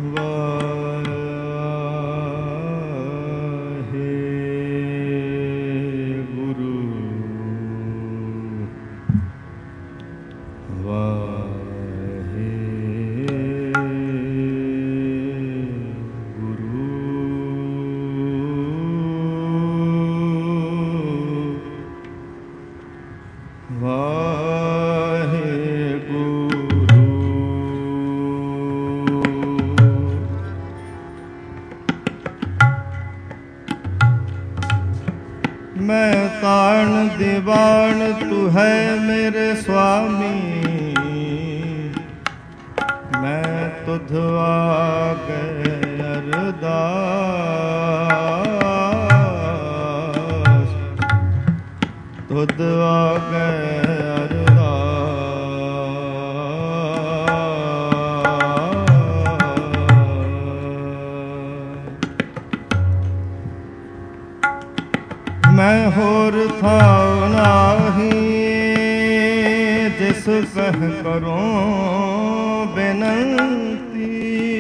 मैं ताण दीवान तू है मेरे स्वामी, मैं तुध आगे अरदास, तुध आगे मैं होर था नाही, जिस कह करूं बेनंती,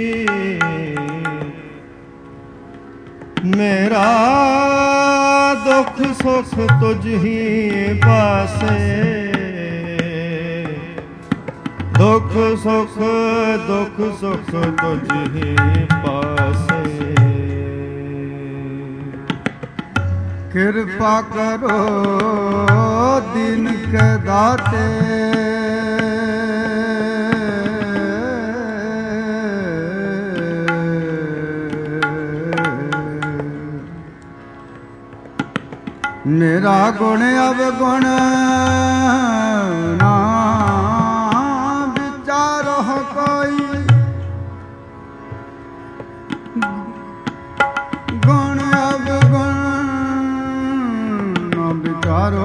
मेरा दुख सुख तुझ ही पासे, दुख सुख तुझ ही पासे। कृपा करो दीन के दाते, मेरा गुण अवगुण ना विचारो कोई, गुण अवगुण न विचारो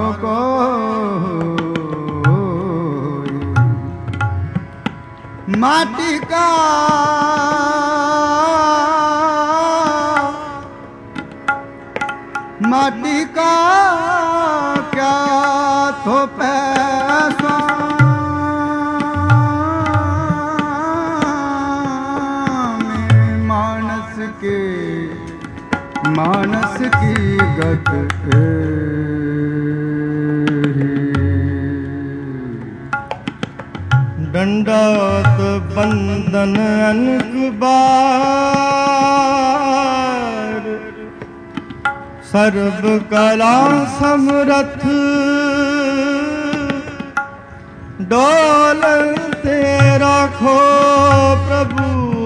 कोई। माटी का क्या तो पैसा, मानस की गत दंडात बंधन अनक बार, सर्व कला समरथ डोलन ते राखो प्रभु,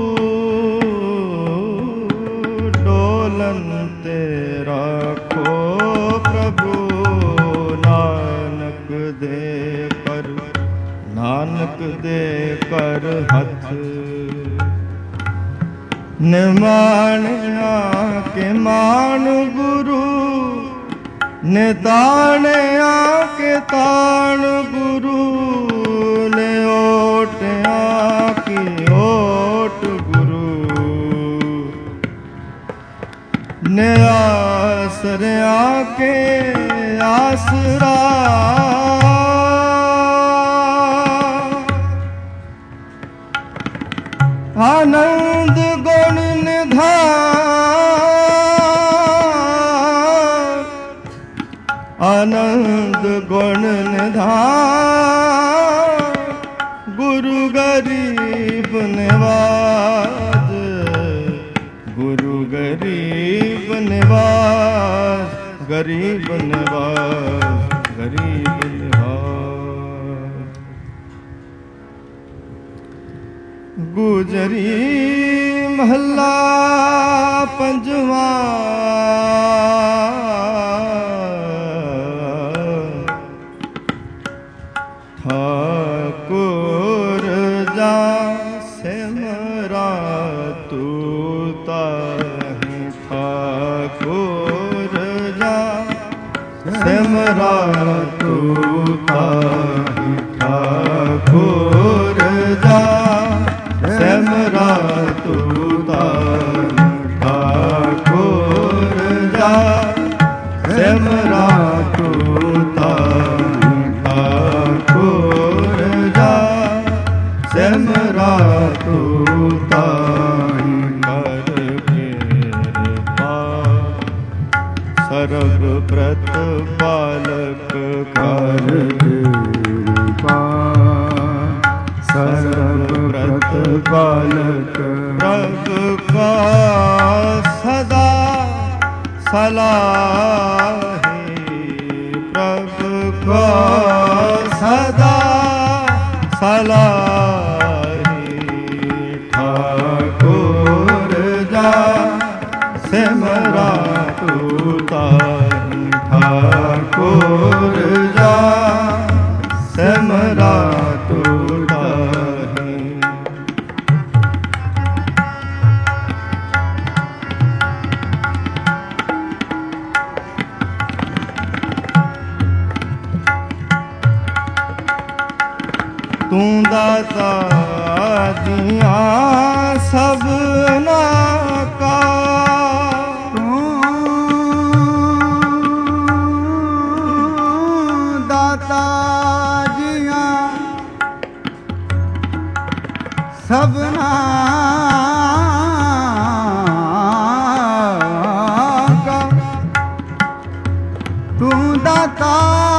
डोलन ते राखो प्रभु। नानक दे कर हथ, निमाणिया के मान गुरु, निताणिया के ताण गुरु, ने ओटिया की ओट गुरु, ने आसरिया के आसरा, आनंद गुण निधान, आनंद गुण निधान, गुरु गरीब निवाज, गुरु गरीब निवाज, गरीब निवाज, गरीब निवाज। गुजरी महला पंजवा, ठाकुर जा सिमरा तू ताहि, ठाकुर जा सिमरा तू ताहि, ठाकुर जा सिमरा तू ताहि, ठाकुर जा सिमरा तू ताहि, ठाकुर जा सिमरा तू ताहि। ਪ੍ਰਤਪਾਲਕ ਕਰ ਕਿਰਪਾ ਸਰਬ ਪ੍ਰਤਪਾਲਕ ਪ੍ਰਭ ਕਾ ਸਦਾ ਸਲਾਹੀ ਪ੍ਰਭ ਕਾ ਸਦਾ ਸਲਾਹੀ ਠਾਕੁਰ ਜਾ ਸਿਮਰਾ ਤੂੰ ਤਾਹੀਂ ਠਾਕੁਰ ਜਾ ਸਿਮਰਾ ਤੂੰ ਤਾਹੀਂ ਤੂੰ ਦਾਤਾ ਦੀਆਂ ਸਭਨਾ ਕਾ ਤੂੰ ਦਾਤਾ ਜੀਆਂ ਸਭਨਾ ਕਾ ਤੂੰ ਦਾਤਾ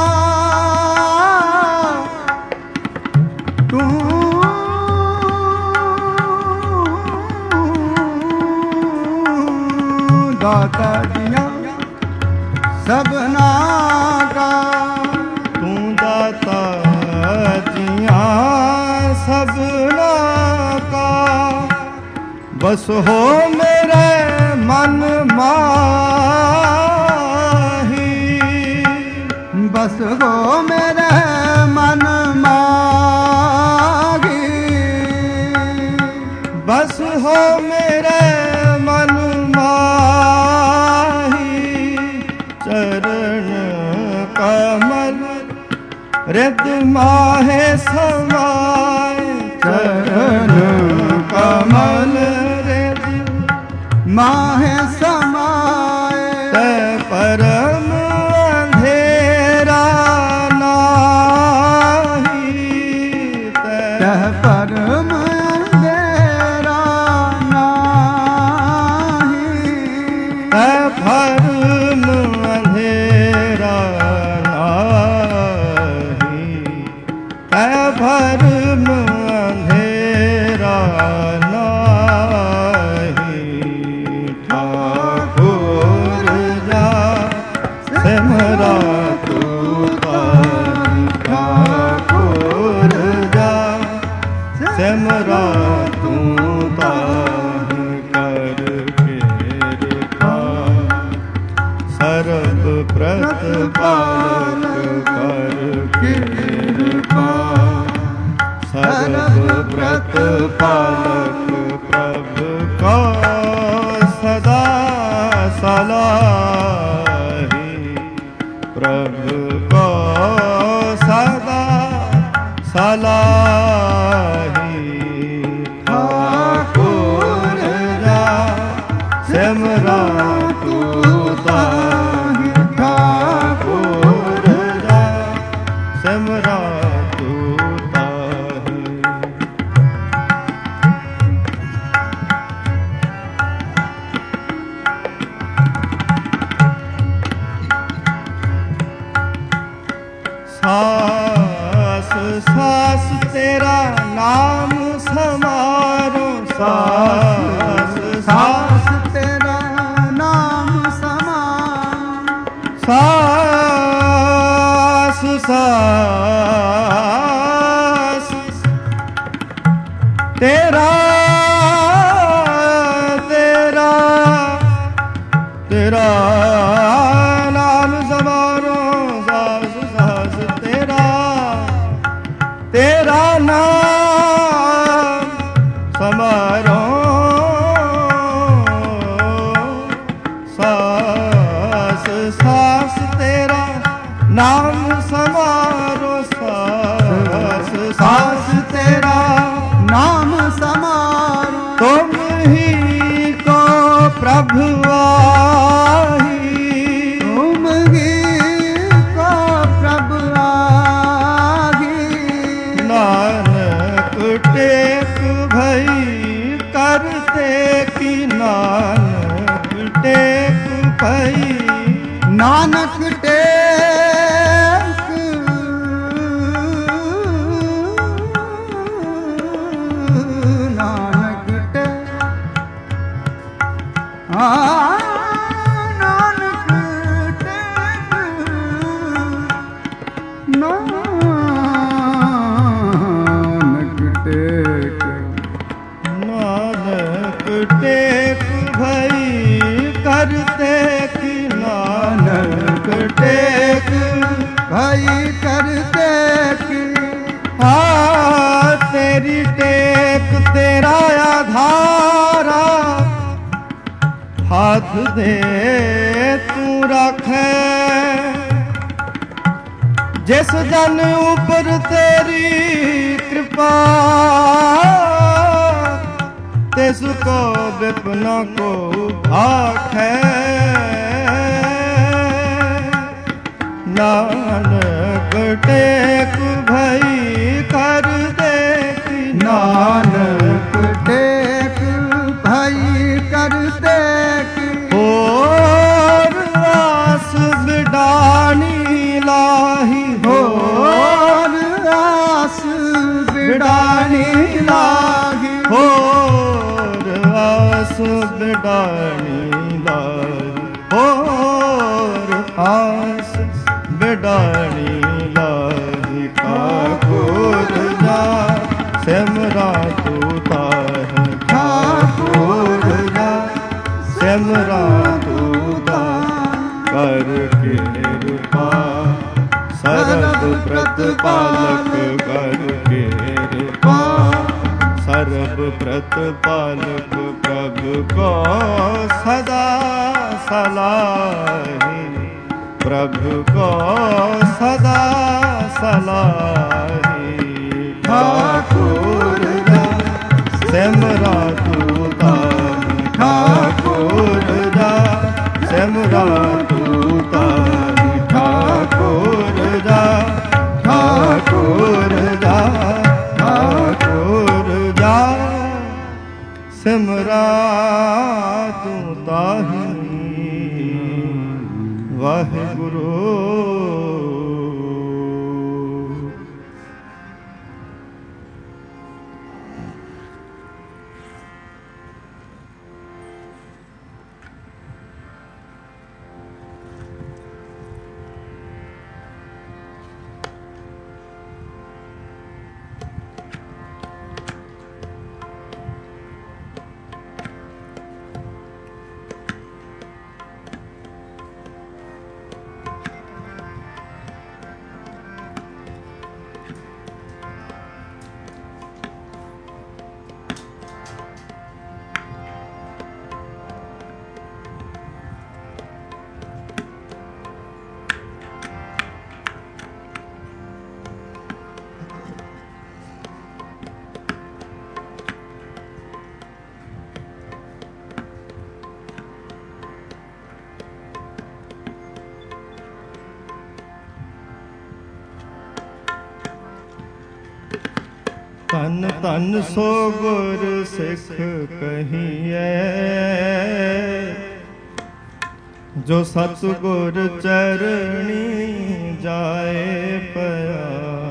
ਦਾਤਾ ਜੀਆਂ ਸਭਨਾ ਕਾ ਤੂੰ ਦਾਤਾ ਜੀਆਂ ਸਭਨਾ ਕਾ ਬਸ ਹੋ ਮੇਰੇ ਮਨ ਮਾਹੀ ਬਸ ਹੋ ਮੇਰੇ ਮਨ ਮਾਹੀ ਬਸ ਹੋ ਮੇਰੇ ਮਨ ਚਰਨ ਕਮਲ ਰਿਦ ਮਾਹੇ ਸਮਾਏ ਚਰਨ ਕਮਲ ਰਿਦ ਮਾਹੇ ਸਮਾਏ ਤੈ ਪਰਮ ਅੰਧੇਰਾ ਨਾਹੀ ਤੈ ਪਰਮ ਅੰਧੇਰਾ ਨਾਹੀ ਤੈ ਭਰਮ ਅੰਧੇਰਾ ਨਾਹੀ ਤੈ ਭਰਮ ਅੰਧੇਰਾ ਨਾਹੀ ਠਾਕੁਰ ਜਾ ਸਿਮਰਾ ਤੂੰ ਤਾਹੀਂ ਠਾਕੁਰ ਜਾ ਸਿਮਰਾ ਤੂੰ ਤਾਹੀਂ ਕਰ ਕਿਰਪਾ ਸਰਬ ਪ੍ਰਤਪਾਲਕ ਕਰ ਕਿਰਪਾ ਸਰਬ ਪ੍ਰਤਪਾਲਕ ਪ੍ਰਭ ਕਾ ਸਦਾ ਸਲਾਹੀ ਪ੍ਰਭ ਕਾ ਸਦਾ ਸਲਾਹੀ ਠਾਕੁਰ ਜਾ ਸਿਮਰਾ ਤੂੰ ਤਾਹੀਂ ਠਾਕੁਰ ਜਾ ਸਿਮਰਾ ਤੂੰ ਤਾਹੀਂ ਸਾਸ ਸਾਸ ਤੇਰਾ ਨਾਮ ਸਮਾਰੋ ਸਾਸ ਸਾਸ ਤੇਰਾ ਨਾਮ ਸਮਾਰ ਸਾਸ ਸਾਸ ਤੇਰਾ ਤੇਰਾ ਤੇਰਾ ਨਾਮ ਸਮਾਰੋ ਸਾਸ ਸਾਸ ਤੇਰਾ ਤੇਰਾ ਨਾਮ ਸਮਾਰੋ ਸਾਸ ਸਾਸ ਤੇਰਾ ਨਾਮ ਸਮਾਰੋ ਸਾਸ ਸਾਸ ਤੇਰਾ ਨਾਮ ਸਮਾਰ ਤੁਮ ਹੀ ਕੋ ਪ੍ਰਭੂ ਆਹੀ ਤੁਮ ਹੀ ਕੋ ਪ੍ਰਭ ਆਹੀ ਨਾਨਕ ਟੇਕ ਭਈ ਕਰਤੇ ਕੀ ਨਾਨਕ ਟੇਕ ਭਈ ਨਾਨਕ ਦੇ ਤੂੰ ਰਾਖੈ, ਜਿਸ ਜਨ ਉਪਰ ਤੇਰੀ ਕਿਰਪਾ, ਤਿਸ ਕੋ ਵਿਪਨਾ ਕੋ ਆਖੈ। ਨਾਨਕ ਟੇਕ ਭਈ ਕਰ ਦੇਖੀ, ਨਾਨਕ ਟੇਕ ਭਈ ਕਰ ਦੇਖੀ। ਹੋਰ ਆਸ ਬਿਡਾਨੀ ਲਾਹੀ, ਹੋਰ ਆਸ ਬਿਡਾਨੀ ਲਾਹੀ। ਹੋਰ ਆਸ ਬਿਡਾਨੀ ਲਾਹੀ, ਹੋਰ ਆਸ ਬਿਡਾਨੀ ਲਾਹੀ। ਠਾਕੁਰ ਜਾ ਸਿਮਰਾ ਤੂੰ ਤਾਹਿ, ਠਾਕੁਰ ਜਾ ਸਿਮਰਾ ਤੂੰ ਤਾਹਿ। ਕਰ ਕਿਰਪਾ ਸਰਬ ਪ੍ਰਤਪਾਲਕ, ਕਰ ਕਿਰਪਾ ਸਰਬ ਪ੍ਰਤਪਾਲਕ। ਪ੍ਰਭੂ ਕੋ ਸਦਾ ਸਲਾਹੀ, ਪ੍ਰਭੂ ਕੋ ਸਦਾ ਸਲਾਹੀ। ਠਾਕੁਰ ਦਾ ਸਿਮਰਾ ਤੂੰ ਤਾਹਿ, ਠਾਕੁਰ ਦਾ ਸਿਮਰਾ ਤੂੰ ਤਾਹਿ। ਠਾਕੁਰ ਦਾ, ਠਾਕੁਰ ਦਾ, ਠਾਕੁਰ ਦਾ ਸਿਮਰਾ ਤੂੰ ਤਾਹਿ। ਵਾਹਿਗੁਰੂ। ਧਨ ਧਨ ਸੋ ਗੁਰ ਸਿੱਖ ਕਹੀਐ, ਜੋ ਸਤਿਗੁਰ ਚਰਣੀ ਜਾਏ ਪਿਆ,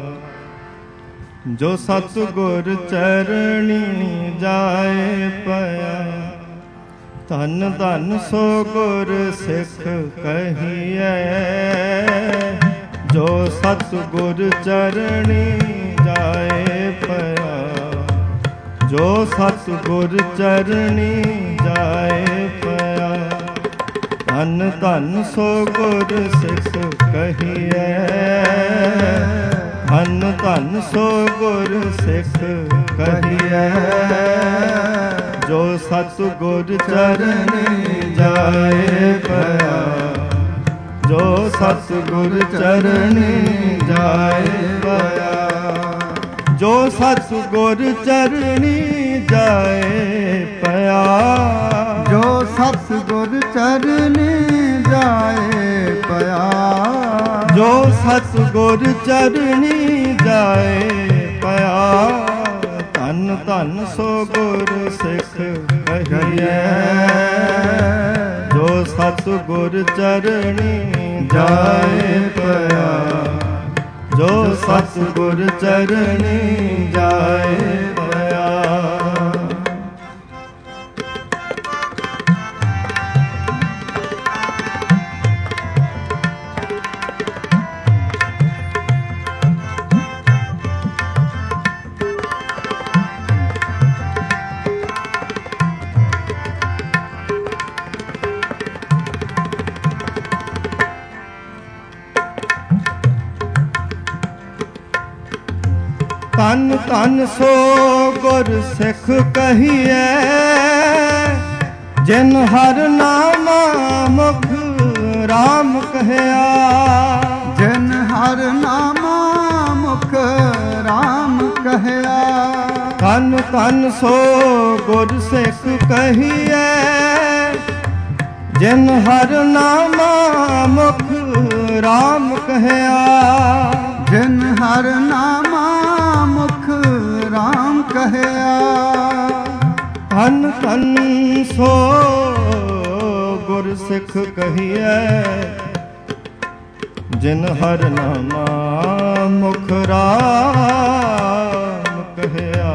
ਜੋ ਸਤਿਗੁਰ ਚਰਣੀ ਜਾਏ ਪਿਆ। ਧਨ ਧਨ ਸੋ ਗੁਰ ਸਿੱਖ ਕਹੀਐ, ਜੋ ਸਤਿਗੁਰ ਚਰਣੀ ਜਾਏ ਪਿਆ, ਜੋ ਸਤਿਗੁਰ ਚਰਣੀ ਜਾਏ ਪਿਆ। ਧਨ ਧਨ ਸੋ ਗੁਰ ਸਿੱਖ ਕਹੀਐ, ਧਨ ਧਨ ਸੋ ਗੁਰ ਸਿੱਖ ਕਹੀਐ, ਜੋ ਸਤਿਗੁਰ ਚਰਣੀ ਜਾਏ ਪਿਆ, ਜੋ ਸਤਿਗੁਰ ਚਰਣੀ ਜਾਏ ਪਿਆ। ਜੋ ਸਤਿਗੁਰ ਚਰਣੀ ਜਾਏ ਪਿਆ, ਜੋ ਸਤਿਗੁਰ ਚਰਣੀ ਜਾਏ ਪਿਆ, ਜੋ ਸਤਿਗੁਰ ਚਰਣੀ ਜਾਏ ਪਿਆ। ਧਨ ਧਨ ਸੋ ਗੁਰ ਸਿੱਖ ਕਹੀਐ, ਜੋ ਸਤਿਗੁਰ ਚਰਣੀ ਜਾਏ ਪਿਆ, ਜੋ ਸਤਿਗੁਰ ਚਰਣੀ ਜਾਏ ਪਿਆ। ਧਨ ਧਨ ਸੋ ਗੁਰ ਸਿੱਖ ਕਹੀਐ, ਜਿਨ ਹਰ ਨਾਮਾ ਮੁਖ ਰਾਮ ਕਹਿਆ। ਜਿਨ ਹਰ ਨਾਮਾ ਮੁਖ ਰਾਮ ਕਹਿਆ। ਧਨ ਧਨ ਸੋ ਗੁਰ ਸਿੱਖ ਕਹੀਐ। ਜਿਨ ਹਰ ਨਾਮਾ ਮੁਖ ਰਾਮ ਕਹਿਆ। ਜਿਨ ਹਰ ਨਾਮਾ ਮੁਖ ਰਾਮ ਕਹਿਆ। ਧਨ ਧਨ ਸੋ ਗੁਰ ਸਿੱਖ ਕਹੀਐ। ਜਿਨ ਹਰ ਨਾਮਾ ਮੁਖ ਰਾਮ ਕਹਿਆ।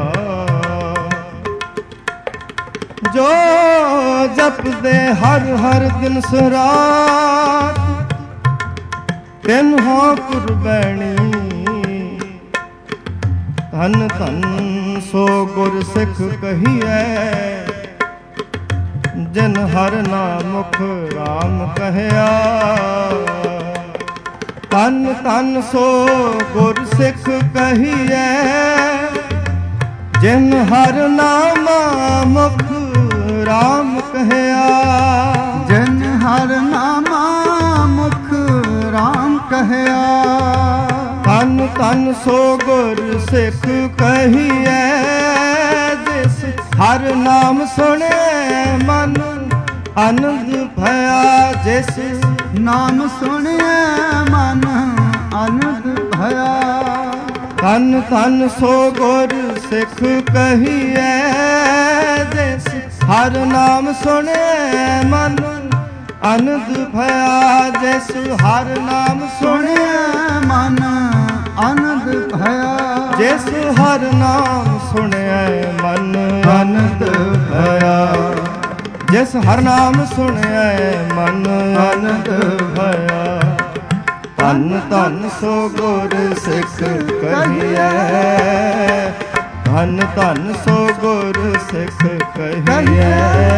ਜੋ ਜਪਦੇ ਹਰ ਹਰ ਦਿਨ ਸੁਰਾਤ। ਤਿਨ ਹੋ ਕੁਰਬੈਣੀ। ਧਨ ਧਨ ਸੋ ਗੁਰ ਸਿੱਖ ਕਹੀਐ। ਜਿਨ ਹਰ ਨਾਮ ਮੁਖ ਰਾਮ ਕਹਿਆ। ਧਨ ਧਨ ਸੋ ਗੁਰ ਸਿੱਖ ਕਹੀਐ। ਜਿਨ ਹਰ ਨਾਮ ਮੁਖ ਰਾਮ ਕਹਿਆ। ਜਿਨ ਹਰ ਨਾਮਾ ਮੁਖ ਰਾਮ ਕਹਿਆ। ਧਨ ਧਨ ਸੋ ਗੁਰ ਸਿੱਖ ਕਹੀਐ। ਜਿਸ ਹਰ ਨਾਮ ਸੁਣੇ ਮਨ ਆਨੰਦ ਭਇਆ। ਜਿਸ ਨਾਮ ਸੁਣਿਐ ਮਨ ਆਨੰਦ ਭਇਆ। ਧਨ ਧਨ ਸੋ ਗੁਰ ਸਿੱਖ ਕਹੀਐ। ਜਿਸ ਹਰ ਨਾਮ ਸੁਣੇ ਮਨ ਆਨੰਦ ਭਇਆ। ਜਿਸ ਹਰ ਨਾਮ ਸੁਣਿਐ ਮਨ ਆਨੰਦ ਭਇਆ। ਜਿਸ ਹਰ ਨਾਮ ਸੁਣਿਐ ਮਨ ਆਨੰਦ ਭਇਆ। ਜਿਸ ਹਰ ਨਾਮ ਸੁਣਿਐ ਮਨ ਆਨੰਦ ਭਇਆ। ਧਨ ਧਨ ਸੋ ਗੁਰ ਸਿੱਖ ਕਹੀਐ। ਧਨ ਧਨ ਸੋ ਗੁਰ ਸਿੱਖ ਕਹੀਐ।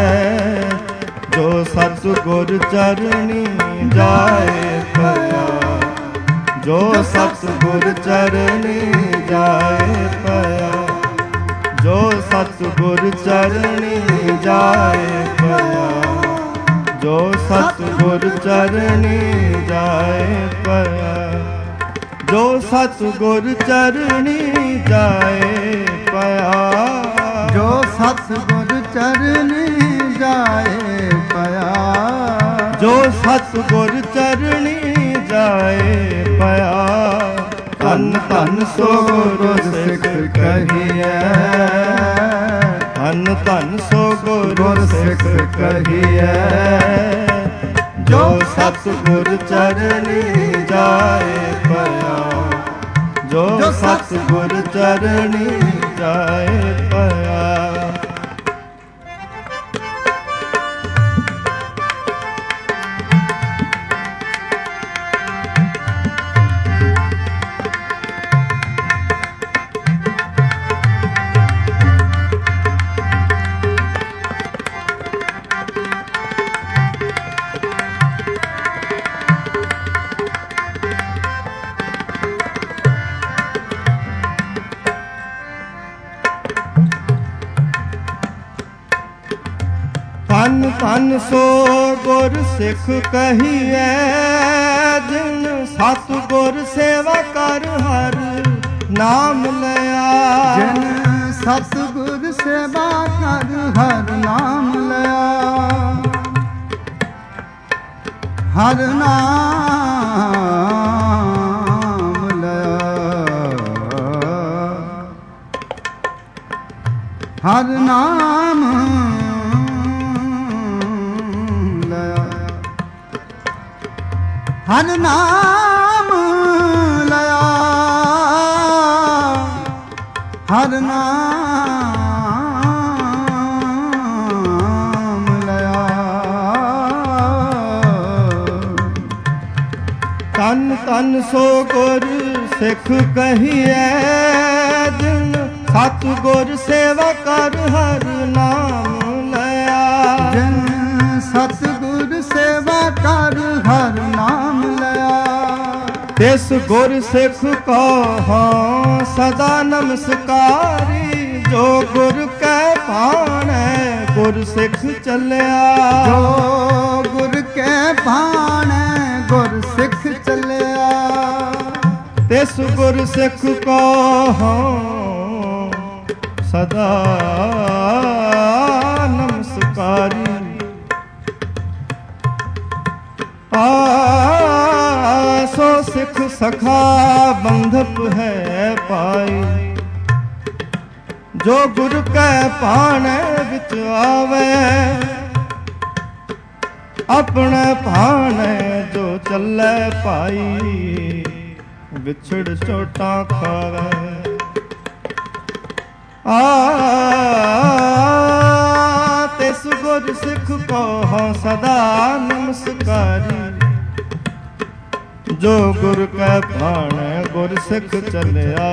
ਜੋ ਸਤ ਗੁਰ ਚਰਣੀ ਜਾਏ ਭਇਆ। ਜੋ ਸਤ ਗੁਰ ਚਰਣੀ ਜਾਏ ਭਇਆ। ਜੋ ਸਤ ਗੁਰ ਚਰਣੀ ਜਾਏ ਭਇਆ। ਜੋ ਸਤ ਗੁਰ ਚਰਣੀ ਜਾਏ ਭਇਆ। ਜੋ ਸਤ ਗੁਰ ਚਰਣੀ ਜਾਏ ਭਇਆ। ਜੋ ਸਤ ਗੁਰ ਚਰਣੀ ਜਾਏ ਭਇਆ। ਜੋ ਸਤ ਗੁਰ ਚਰਣੀ ਜਾਏ ਭਇਆ। ਧਨ ਧਨ ਸੋ ਗੁਰ ਸਿੱਖ ਕਹੀਐ। ਧਨ ਧਨ ਸੋ ਗੁਰ ਸਿੱਖ ਕਹੀਐ। ਜੋ ਸਤ ਗੁਰ ਚਰਣੀ ਜਾਏ ਭਇਆ। ਜੋ ਸਤ ਗੁਰ ਚਰਣੀ ਜਾਏ ਭਇਆ। ਧਨ ਧਨ ਸੋ ਗੁਰ ਸਿੱਖ ਕਹੀਐ। ਜਿਨ ਸਤ ਗੁਰ ਸੇਵਾ ਕਰ ਹਰ ਨਾਮ ਲਿਆ। ਜਿਨ ਸਤ ਗੁਰ ਸੇਵਾ ਕਰ ਹਰ ਨਾਮ ਲਿਆ। ਹਰ ਨਾਮ ਲਿਆ। ਹਰ ਨਾਮ ਹਰ ਨਾਮ ਲਿਆ। ਹਰ ਨਾਮ ਲਿਆ। ਧਨ ਧਨ ਸੋ ਗੁਰ ਸਿੱਖ ਕਹੀਐ। ਜਿਨ ਸਤ ਗੁਰ ਸੇਵਾ ਕਰ ਹਰ ਨਾਮ ਲਿਆ। ਜਿਨ ਸਤ ਗੁਰ ਸੇਵਾ ਕਰ ਹਰ ਨਾਮ ਲਿਆ। ਤਿਸ ਗੁਰ ਸਿੱਖ ਕੋ ਹਾਂ ਸਦਾ ਨਮਸਕਾਰੀ। ਜੋ ਗੁਰ ਕੈ ਭਾਣੈ ਗੁਰ ਗੁਰ ਸਿੱਖ ਚੱਲਿਆ। ਜੋ ਗੁਰ ਕੇ ਭਾਣੈ ਗੁਰ ਸਿੱਖ ਚੱਲਿਆ। ਤਿਸ ਗੁਰ ਸਿੱਖ ਕੋ ਸਦਾ ਨਮਸਕਾਰੀ। ਸੋ ਸਿੱਖ ਸਖਾ ਬੰਧਪ ਹੈ ਪਾਈ। ਜੋ ਗੁਰ ਕੈ ਭਾਣੈ ਵਿੱਚ ਆਵੇ ਆਪਣੇ ਭਾਣੈ ਜੋ ਚੱਲੇ ਭਾਈ। ਵਿਛੜ ਚੋਟਾਂ ਖਾਵੇ ਤਿਸ ਗੁਰ ਸਿੱਖ ਕੋ ਸਦਾ ਨਮਸਕਾਰੀ। ਜੋ ਗੁਰ ਕੈ ਭਾਣੈ ਗੁਰ ਸਿੱਖ ਚੱਲਿਆ।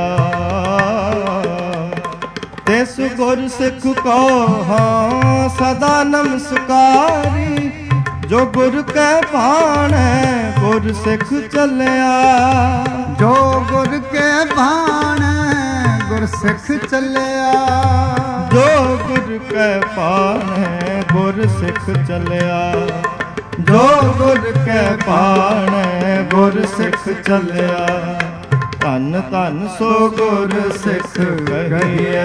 ਤਿਸ ਗੁਰ ਸਿੱਖ ਕੋ ਸਦਾ ਨਮਸਕਾਰੀ। ਜੋ ਗੁਰ ਕੈ ਭਾਣੈ ਗੁਰ ਸਿੱਖ ਚੱਲਿਆ। ਜੋ ਗੁਰ ਕੇ ਭਾਣੈ ਗੁਰ ਸਿੱਖ ਚੱਲਿਆ। ਜੋ ਗੁਰ ਕੈ ਭਾਣੈ ਗੁਰ ਸਿੱਖ ਚੱਲਿਆ। ਜੋ ਗੁਰ ਕੈ ਭਾਣੈ ਗੁਰ ਸਿੱਖ ਚੱਲਿਆ। ਧੰਨ ਧੰਨ ਸੋ ਗੁਰ ਸਿੱਖ ਕਹੀਐ।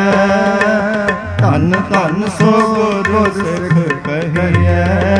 ਧੰਨ ਧੰਨ ਸੋ ਗੁਰ ਸਿੱਖ ਕਹੀਐ।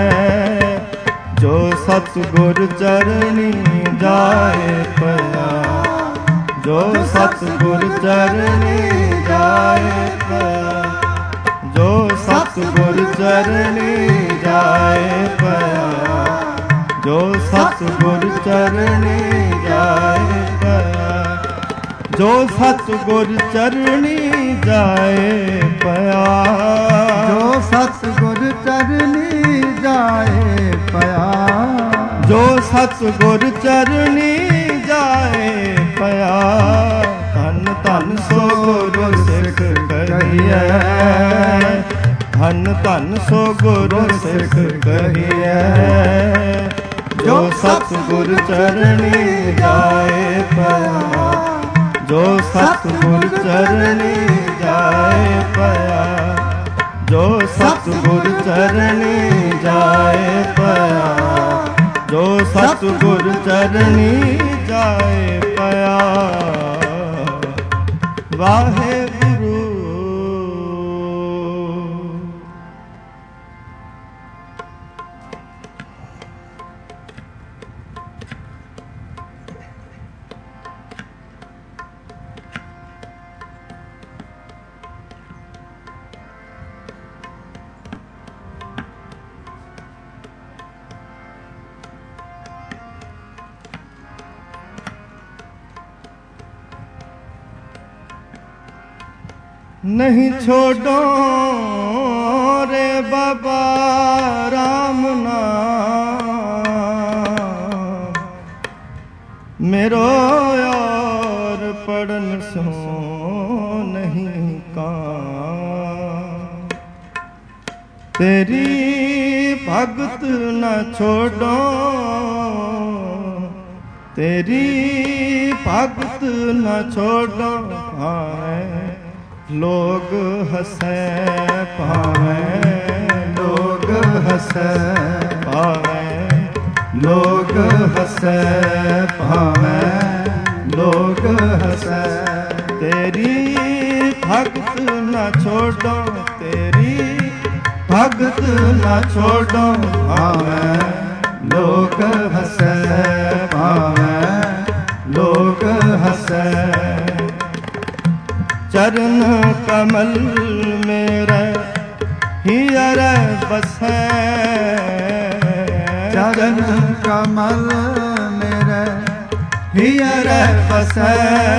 ਜੋ ਸਤਿਗੁਰ ਚਰਣੀ ਜਾਏ ਪਿਆ। ਜੋ ਸਤਿਗੁਰ ਚਰਣੀ ਜਾਏ ਪਿਆ। ਜੋ ਸਤਿਗੁਰ ਚਰਣੀ ਜਾਏ ਪਿਆ। ਜੋ ਸਤਿਗੁਰ ਚਰਣੀ ਜਾਏ ਪਿਆ। ਜੋ ਸਤਿਗੁਰ ਚਰਣੀ ਜਾਏ ਪਿਆ। ਜੋ ਸਤਿਗੁਰ ਚਰਣੀ ਜਾਏ ਪਿਆ। ਜੋ ਸਤਿਗੁਰ ਚਰਣੀ ਜਾਏ ਪਿਆ। ਧੰਨ ਧੰਨ ਸੋ ਗੁਰ ਸਿੱਖ ਕਹੀਐ। ਧੰਨ ਧੰਨ ਸੋ ਗੁਰ ਸਿੱਖ ਕਹੀਐ। ਜੋ ਸਤਿਗੁਰ ਚਰਣੀ ਜਾਏ ਪਿਆ। ਜੋ ਸਤਿਗੁਰ ਚਰਣੀ ਜਾਏ ਪਿਆ। ਜੋ ਸਤਿਗੁਰ ਚਰਣੀ ਜਾਏ ਪਿਆ। ਜੋ ਸਤਿਗੁਰ ਚਰਣੀ ਜਾਏ ਪਿਆ। ਵਾਹਿਗੁਰੂ। नहीं छोड़ो रे बाबा राम नाम। मेरो और पढ़न सो नहीं काम। तेरी भगत न छोड़ो। तेरी भगत न छोड़ो। लोग हंसे पावे। लोग हंसे पावे। लोग हंसे पावे। लोग हंसे। तेरी भगत न छोड़ो। तेरी भगत न छोड़ो। पावे लोग हंसे पावे। लोग हंसे। चरण कमल मेरे हियर बसे। चरण कमल मेरे हियर बसे।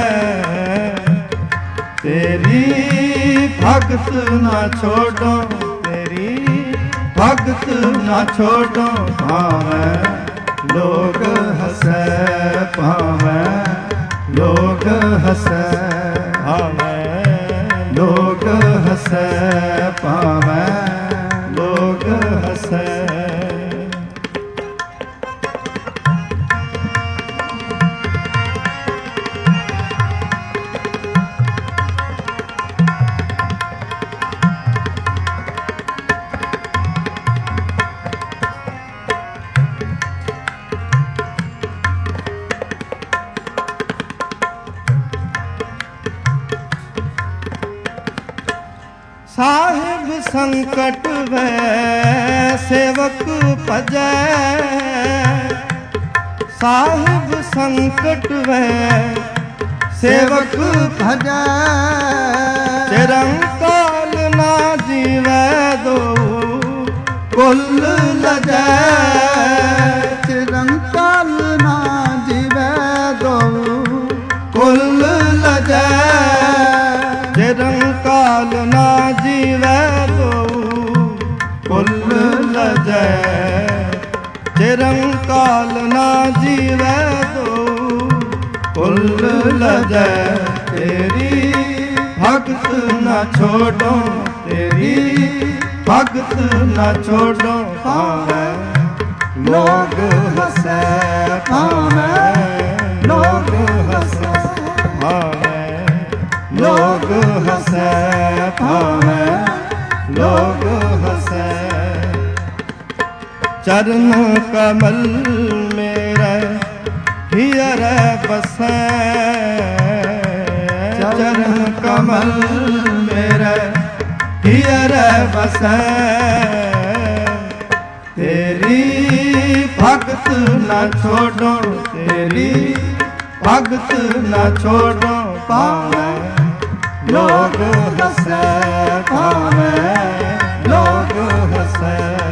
तेरी भगत ना छोड़ो। तेरी भगत ना छोड़ो। पावे लोग हंसे पावे। लोग हंसे पावे। लोग हंसे पावे। लोग हंसे। ਸਾਹਿਬ ਸੰਕਟ ਵੈ ਸੇਵਕ ਭਜੈ, ਸਾਹਿਬ ਸੰਕਟ ਵੈ ਸੇਵਕ ਭਜੈ, ਚਿਰੰਕਾਲ ਨਾ ਜੀਵੈ ਦੋ ਕੁਲ ਲਜੈ, ਚਿਰੰਕਾਲ ਨਾ ਜੀਵੈ ਦੋ ਕੁਲ ਲਜੈ, ਚਿਰੰਕਾਲ ਨਾ ਜੀਵੈ ਦੋ ਕੁਲ ਲਜੈ, ਚਿਰੰਕਾਲ ਨਾ ਜੀਵੈ ਦੋ ਕੁਲ ਲਜੈ, ਤੇਰੀ ਭਗਤ ਨਾ ਛੋਡੋ, ਤੇਰੀ ਭਗਤ ਨਾ ਛੋਡੋ, ਭਾਵੈ ਲੋਗ ਹਸੈ, ਭਾਵੈ ਲੋਗ ਹਸੈ, ਭਾਵੈ ਲੋਗ ਹਸੈ, ਭਾਵੈ ਲੋਗ ਹਸੈ, ਚਰਨ ਕਮਲ ਮੇਰੇ ਹਿਅਰੈ ਬਸੈ, ਚਰਨ ਕਮਲ ਮੇਰੇ ਹਿਅਰੈ ਬਸੈ, ਤੇਰੀ ਭਗਤ ਨਾ ਛੋਡੋ, ਤੇਰੀ ਭਗਤ ਨਾ ਛੋਡੋ, ਭਾਵੈ ਲੋਗ ਹਸੈ, ਭਾਵੈ ਲੋਗ ਹਸੈ।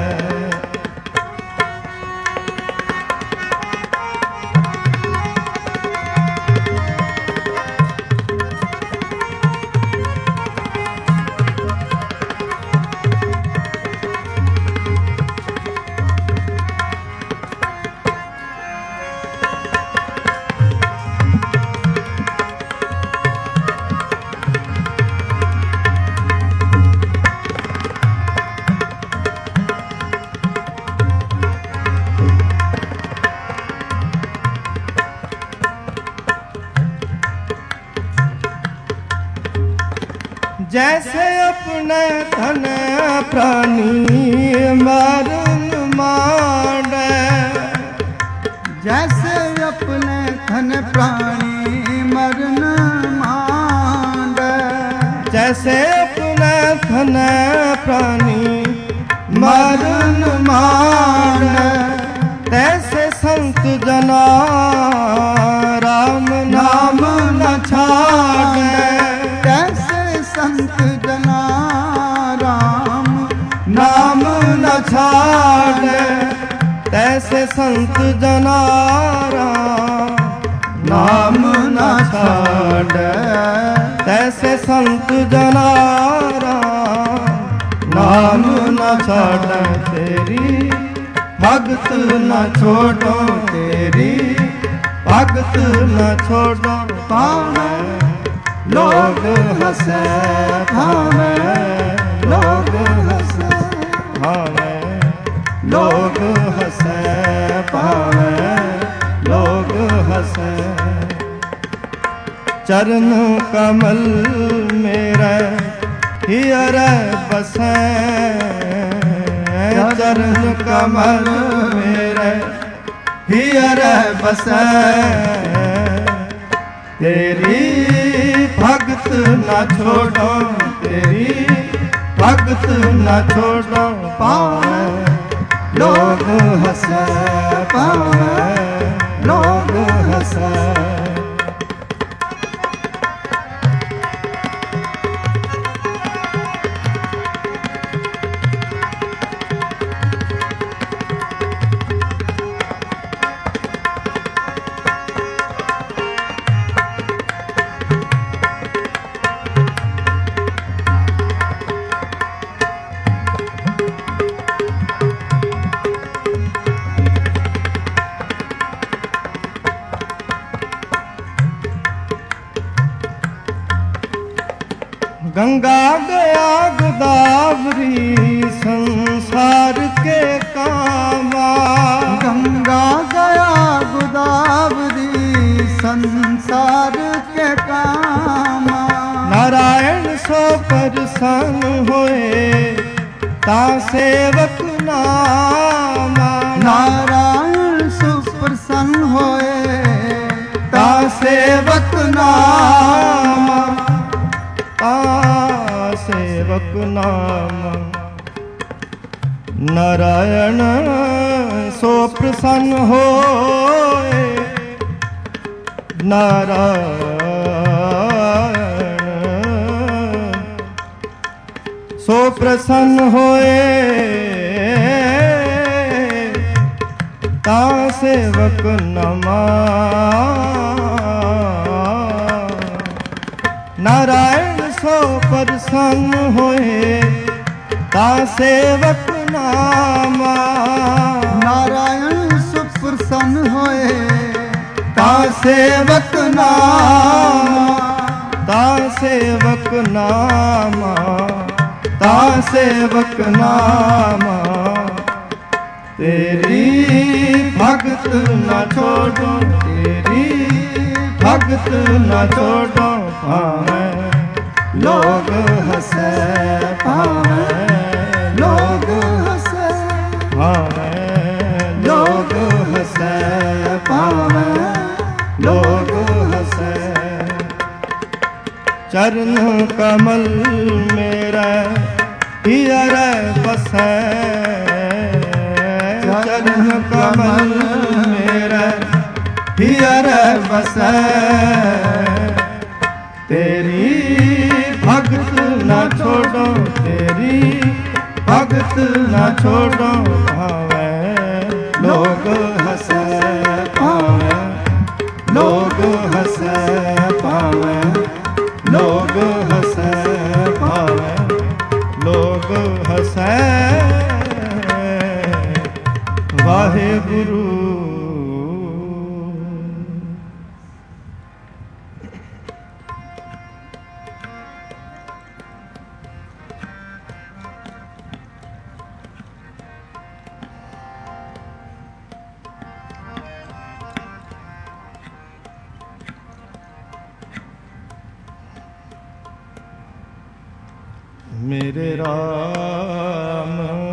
जैसे अपने धन प्राणी मरण मांडे, जैसे अपने धन प्राणी मरण मांडे, जैसे अपने धन प्राणी मरण मांडे, तैसे संत जना राम नाम न छाड़े, संत जना राम नाम न छाड़े, तैसे संत जना राम नाम न छाड़े, तैसे संत जना राम नाम न छाड़े, तेरी भगत न छोड़ो, तेरी भगत न छोड़ो, पावै लोग हंसै, भावै लोग हंसै, भावै लोग हंसै, भावै लोग हंसै, चरण कमल मेरे हियरै बसै, चरण कमल मेरे हियरै बसै, तेरी भगत न छोड़ो, तेरी भगत न छोड़ो, पावै लोग हंसै, पावै लोग हंसै। गंगा गया गोदावरी संसार के कामा, गंगा गया गोदावरी संसार के कामा, नारायण सो प्रसन्न होए ता सेवक नामा, नारायण सुप्रसन्न होए ता सेवक नामा, ता सेवक नाम। नारायण सो प्रसन्न होए, नारायण सो प्रसन्न होए, ता सेवक नमा। नारायण सो प्रसन्न होए, ता सेवक नामा। नारायण सुप्रसन्न होए, ता सेवक नामा। ता सेवक नामा। ता सेवक नामा। तेरी भगत न छोड़ो, तेरी भगत न छोड़ो, पावे लोग हंसे, पावे लोग हंसे, पावे लोग हंसे, पावे लोग हंसे। चरण कमल मेरा हियर बसे, चरण कमल मेरा हियर बसे। तेरी भगत न छोड़ो, तेरी भगत न छोड़ो, पावे लोग हंसे, पावे लोग हंसे, पावे लोग हंसे, पावे लोग हंसे। वाहे गुरु। मेरे राम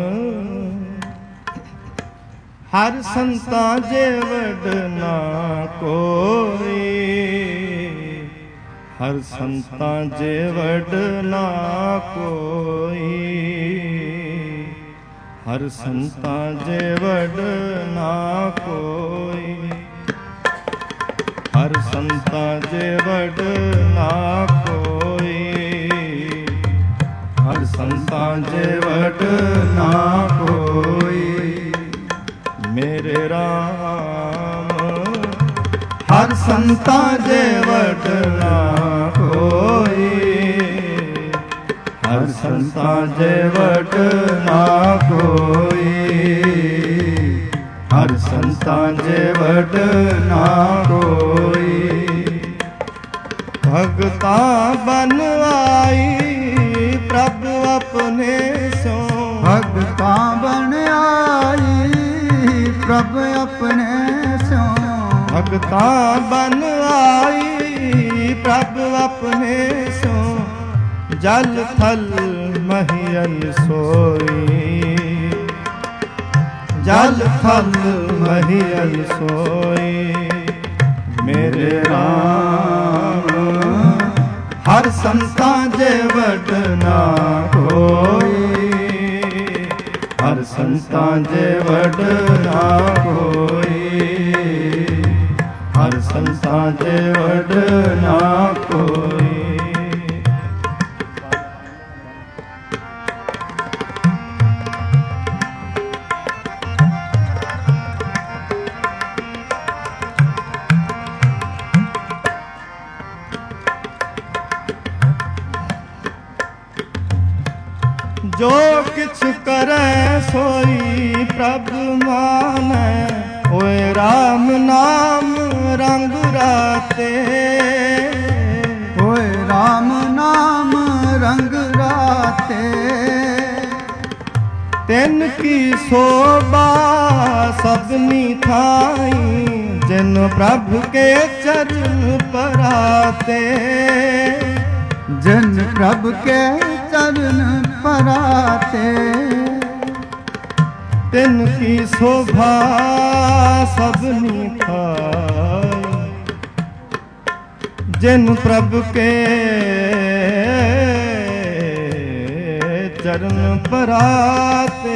हर संता जे वडना कोई, हर संता जे वडना कोई, हर संता जे वडना कोई, हर संता जे वडना कोई, हर संता जे वडना कोई। मेरे राम हर संता जे वडना कोई, हर संता जे वडना कोई, हर संता जे वडना कोई। भगता बन आई प्रभु अपने सो, भगता बन आई प्रभु अपने सो, भगता बन आई प्रभु अपने सो। जल थल महियल सोई, जल थल महियल सोई। मेरे राम हर संता जे वडना कोई, हर संता जे वडना कोई, हर संता जे वडना कोई। जो किछ करे सोई प्रभु मानै, होए राम नाम रंग राते, होए राम नाम रंग राते। तिन की शोभा सबनी थाई, जिन प्रभु के चरण पराते, जिन प्रभु के चरण पराते। तिन की शोभा सबनी थाई, जिन प्रभु के ਚਰਨ ਪਰਾਤੇ।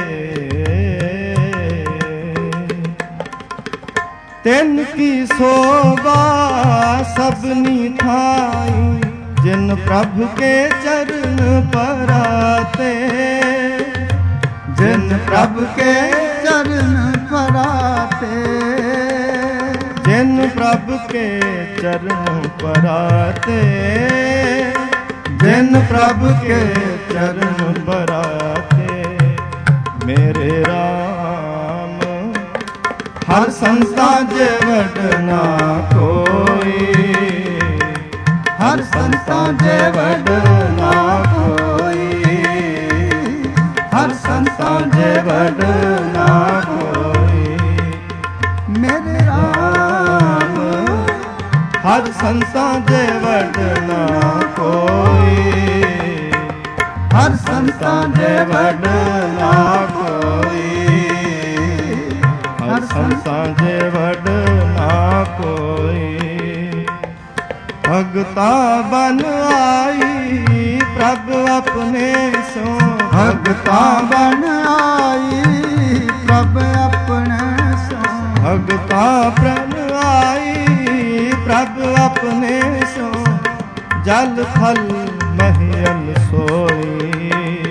ਤਿਨ ਕੀ ਸੋਭਾ ਸਭਨੀ ਥਾਈ, ਜਿਨ ਪ੍ਰਭ ਕੇ ਚਰਨ ਪਰਾਤੇ। ਜਿਨ ਪ੍ਰਭ ਕੇ ਚਰਨ ਪਰਾਤੇ। ਜਿਨ ਪ੍ਰਭ ਕੇ ਚਰਨ ਪਰਾਤੇ। ਜਿਨ ਪ੍ਰਭ ਕੇ ਚਰਨ ਪਰਾਤੇ। ਮੇਰੇ ਰਾਮ ਹਰ ਸੰਤਾਂ ਜੇ ਵਡ ਨਾ ਕੋਈ। ਹਰ ਸੰਤਾਂ ਜੇ ਵਡ ਨਾ ਕੋਈ। ਹਰ ਸੰਤਾਂ ਜੇ ਵਡ ਨਾ ਕੋਈ। ਮੇਰੇ ਰਾਮ ਹਰ ਸੰਤਾਂ ਜੇ ਵਡ ਨਾ ਕੋਈ। ਹਰ ਸੰਤਾਂ ਜੇ ਵਡ ਨਾ ਕੋਈ। ਹਰ ਸੰਤਾਂ ਜੇ ਵਡ ਨਾ ਕੋਈ। ਭਗਤਾ ਬਨ ਆਈ ਪ੍ਰਭ ਆਪਣੇ ਸੋ। ਭਗਤਾ ਬਨ ਆਈ ਪ੍ਰਭ ਆਪਣੇ ਸੋ। ਭਗਤਾ ਪ੍ਰਣ ਆਈ ਪ੍ਰਭ ਆਪਣੇ ਸੋ। ਜਲ ਥਲ ਮਹੀਅਲ ਸੋਈ।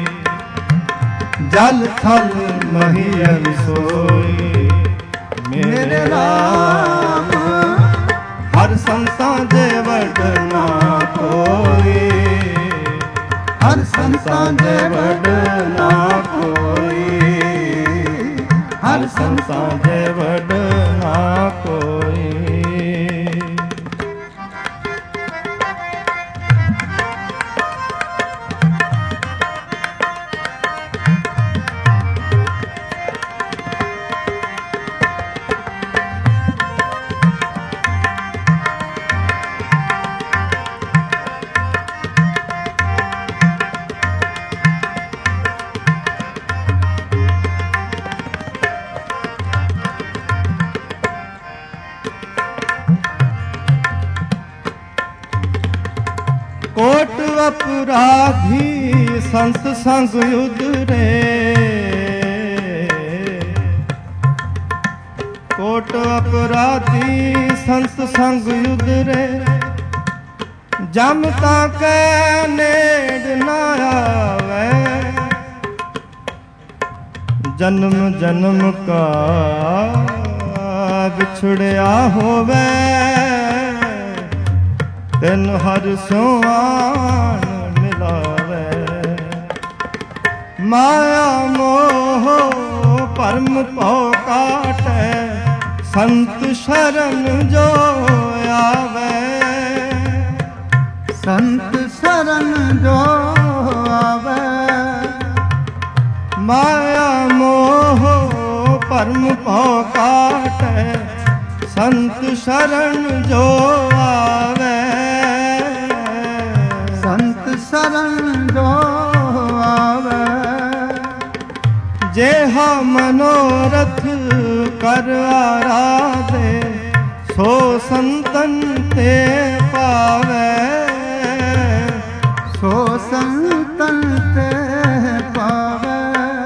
ਜਲ ਥਲ ਮਹੀਅਲ ਸੋਈ। ਮੇਰੇ ਰਾਮ ਹਰ ਸੰਤਾਂ ਦੇ ਵਡ ਨਾ ਕੋਈ। ਹਰ ਸੰਤਾਂ ਦੇ ਵਡ ਨਾ ਕੋਈ। ਹਰ ਸੰਤਾਂ ਦੇ ਵਡ ਨਾ ਕੋਈ। ਕੋਟ ਅਪਰਾਧੀ ਸੰਤ ਸੰਗ ਉਧਰੇ। ਕੋਟ ਅਪਰਾਧੀ ਸੰਤ ਸੰਗ ਉਧਰੇ। ਜਮ ਤਾਂ ਕੈ ਨੇੜ ਨਾ ਆਵੇ। ਜਨਮ ਜਨਮ ਕਾ ਵਿਛੜਿਆ ਹੋਵੇ। ਤਿਨ ਹਰ ਸੁਆਨ ਮਿਲਾਵੇ। ਮਾਇਆ ਮੋਹ ਭਰਮ ਭਉ ਕਾਟੈ। ਸੰਤ ਸ਼ਰਨ ਜੋ ਆਵੇ। ਸੰਤ ਸ਼ਰਨ ਜੋ ਆਵੇ। ਮਾਇਆ ਮੋਹ ਭਰਮ ਭਉ ਕਾਟੈ। ਸੰਤ ਸ਼ਰਨ ਜੋ ਆਵੇ। ਸੰਤ ਸ਼ਰਨ ਜੋ ਆਵੇ। जेहा मनोरथ कर आराधे सो संतन ते पावे। सो संतन ते पावे।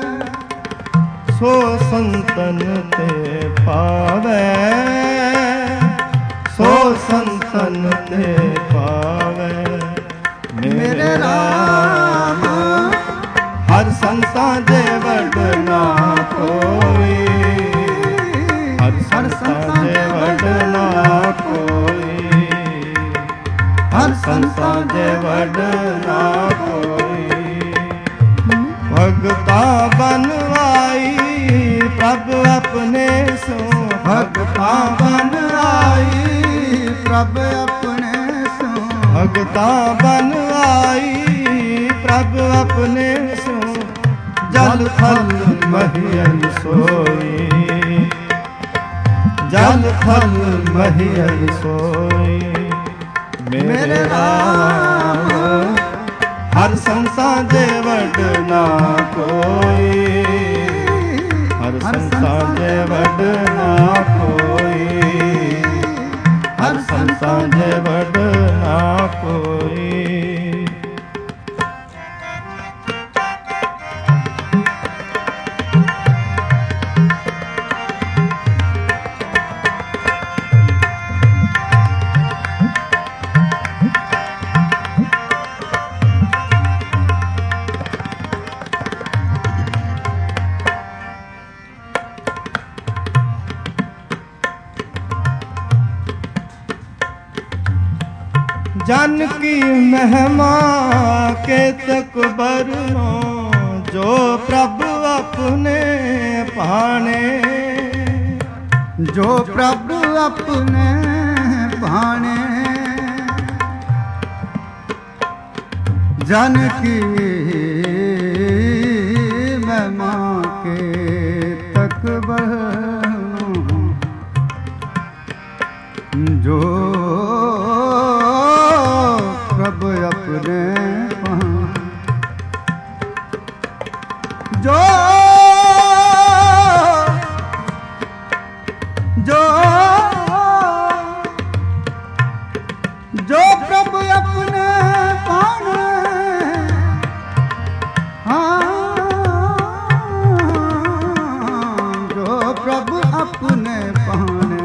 सो संतन ते पावे। सो संतन ते पावे। मेरे राम हर संतां दे वड ना कोई। हर संतां दे वड ना कोई। हर संतां दे वड ना कोई। भगता बनवाई प्रभ अपने सो। भगता बनवाई प्रभ अपने सो। भगता बनवाई प्रभ अपने सो। जल थल महियल सोई। जल थल महियल सोई। मेरे राम हर संतां दे वड ना कोई। हर संतां दे वड ना कोई। हर संतां दे वड ना कोई। जन की महिमा केतक बरनो, जो प्रभु अपने भाने, जो प्रभु अपने भाने। जन की महिमा केतक बरनो, जो प्रभु अपने जो जो जो प्रभु अपने पाने, जो प्रभु अपने पाने।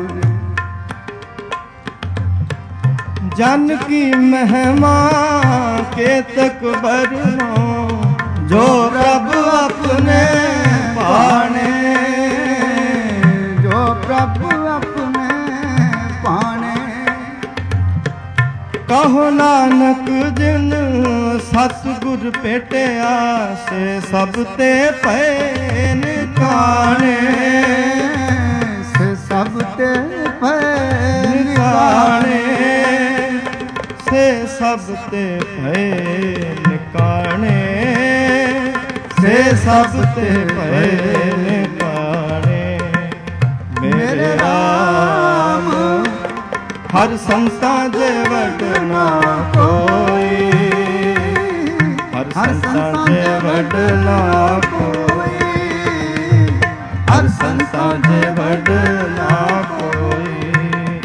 जन की महिमा केतक बरनो, जो प्रभु अपने पाने, जो प्रभु अपने पाने। कहो नानक जिन सतगुर भेटिया, से सब ते पै निकाणे, से सब ते पै निकाणे, से सब ते पै निकाणे, से सब ते पै निकाणे। मेरे राम हर संतां जे वड ना कोई, हर संतां जे वड ना कोई, हर संतां जे वड ना कोई।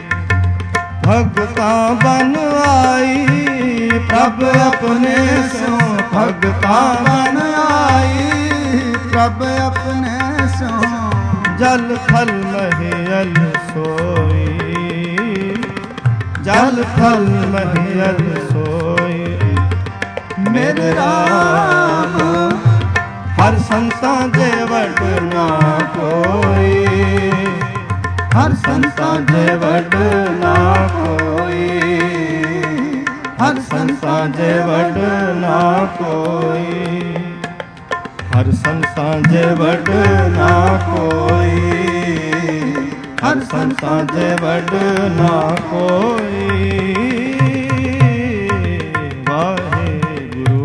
भगता बन आई प्रभु अपने सो, भगता बन आई प्रभु अपने सो। जल थल महियल सोई, जल थल महियल सोई। मेरे राम हर संतां जे वड ना कोई, हर संतां जे वड ना कोई, हर संतां जे वड ना कोई, हर संतां जे वड ना कोई, हर संतां जे वड ना कोई। वाहेगुरु।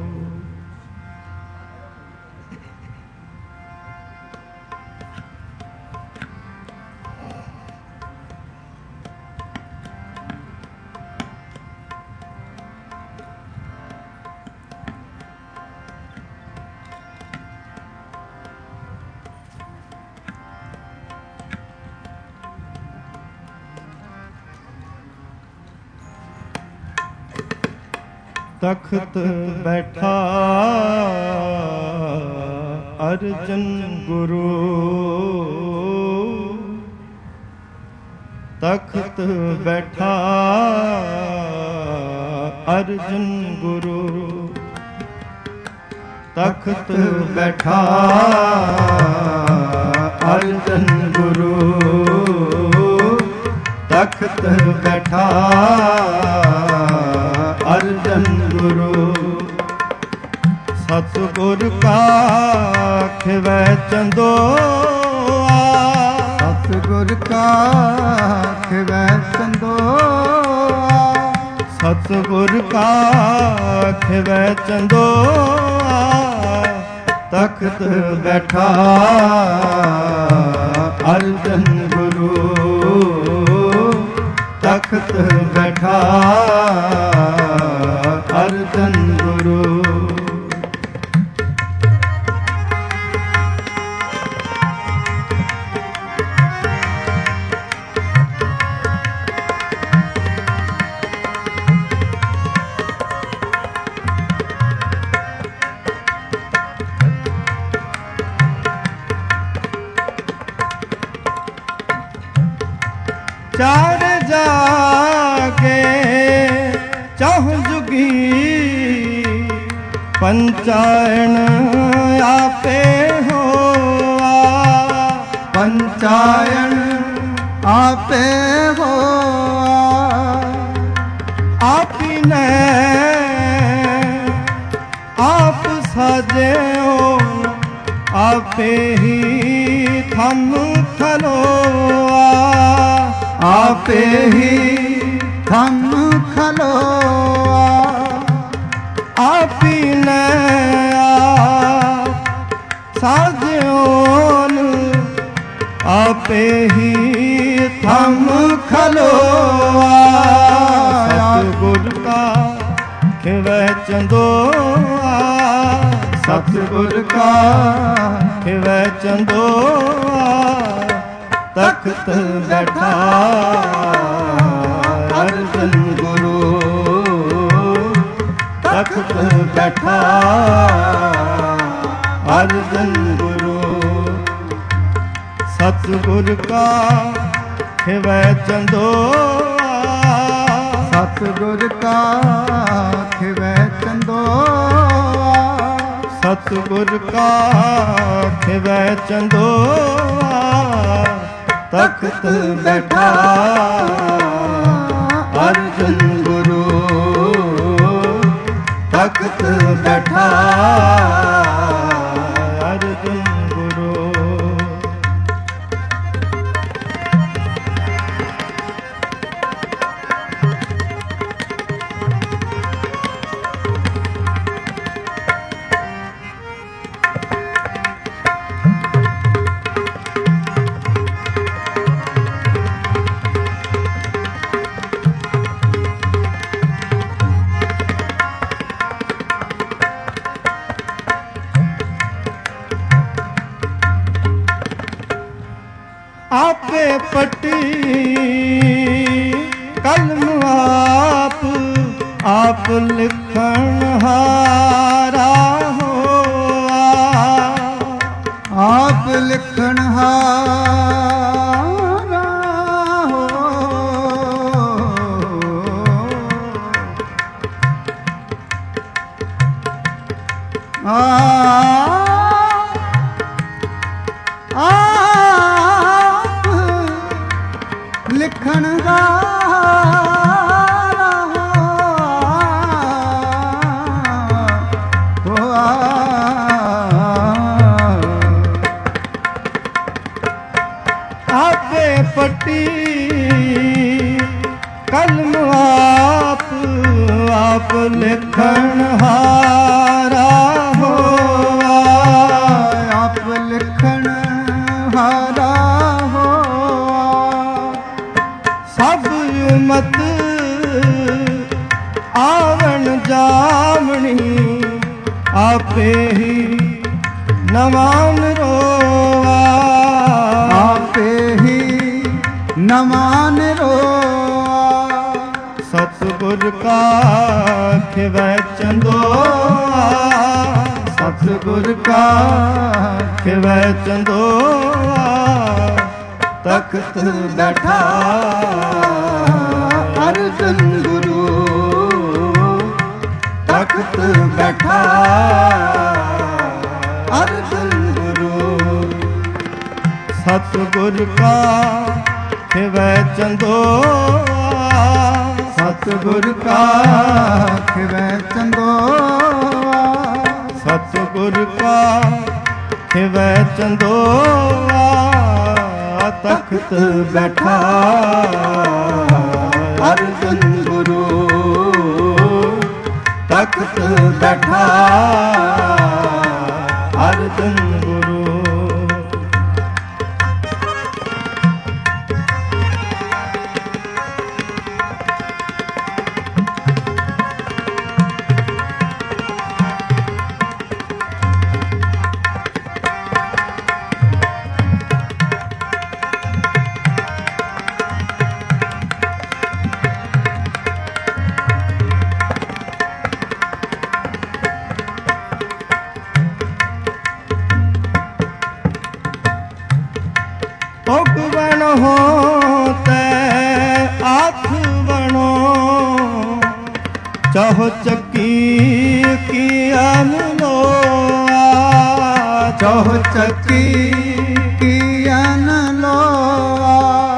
तख्त बैठा अर्जन गुरु, तख्त बैठा अर्जन गुरु, तख्त बैठा अर्जन गुरु, तख्त बैठा अर्जन गुरु। सतगुर का खिवै चंदोआ, सतगुर का खिवै चंदोआ, सतगुर का खिवै चंदोआ। तख्त बैठा अर्जन गुरु, तख्त बैठा अर्जन गुरु। चार जागे चाहु जुगी, पंचायन आपे होआ, पंचायन आपे होआ। आप ਸਾਜਿਓ ਆਪੇ ਹੀ ਥੰਮ ਖਲੋਆ ਆਪੇ ਹੀ ਥੰਮ ਖਲੋਆ ਆਪੀ ਨੇ ਸਾਜਿਓਨ ਆਪੇ ਹੀ ਥੰਮ ਖਲੋਆ ਸਤਿਗੁਰ ਕਾ ਖਿਵੈ ਚੰਦੋਆ ਸਤਿਗੁਰ ਕਾ ਖਿਵੈ ਚੰਦੋਆ ਤਖਤ ਬੈਠਾ ਅਰਜਨ ਗੁਰੂ ਤਖਤ ਬੈਠਾ ਅਰਜਨ ਗੁਰੂ ਸਤਿਗੁਰ ਕਾ ਖਿਵੈ ਚੰਦੋਆ ਸਤਿਗੁਰ ਕਾ ਖਿਵੈ ਚੰਦੋਆ ਸਤਿਗੁਰ ਕਾ ਖਿਵੈ ਚੰਦੋਆ ਤਖਤ ਬੈਠਾ ਅਰਜਨ ਗੁਰੂ ਤਖਤ ਬੈਠਾ ਅਰਜਨ ਗੁਰੂ ਆਪੇ ਪੱਟੀ ਕਲਮ ਆਪ ਲਿਖਣ ਹਾਰਾ ਹੋਆ ਆਪ ਲਿਖਣ ਹਾਰਾ ਹੋ ਲਿਖਣ ਆਪੇ ਪੱਟੀ ਕਲਮ ਆਪ ਲਿਖਣ ਹਾਰਾ ਹੋਆ ਆਪ ਲਿਖਣ ਹਾਰਾ ਸਭ ਉਮਤ ਆਵਣ ਜਾਵਣੀ ਆਪੇ ਹੀ ਨਵਾਨ ਰੋਆ ਆਪੇ ਹੀ ਨਵਾਨ ਰੋਆ ਸਤਿਗੁਰ ਕਾ ਖਿਵੈ ਚੰਦੋਆ ਸਤਿਗੁਰ ਕਾ ਖਿਵੈ ਚੰਦੋਆ ਤਖਤ ਬੈਠਾ ਅਰਜਨ ਗੁਰੂ ਤਖਤ ਬੈਠਾ ਅਰਜਨ ਗੁਰੂ ਸਤਿਗੁਰ ਕਾ ਖਿਵੈ ਚੰਦੋਆ ਸਤਿਗੁਰ ਕਾ ਖਿਵੈ ਚੰਦੋਆ ਸਤਿਗੁਰ ਕਾ ਖਿਵੈ ਚੰਦੋਆ ਤਖਤ ਬੈਠਾ ਅਰਜਨ ਗੁਰੂ ਤਖਤ ਬੈਠਾ ਅਰਜਨ ਗੁਰੂ ਭੋਗ ਬਣ ਹੋ ਤੈ ਆਥ ਬਣੋ ਚਾਹੋ ਚੱਕੀ ਕੀ ਅਨਲੋਆ ਚੌਹ ਚੱਕੀ ਕੀ ਅਨਲੋਆ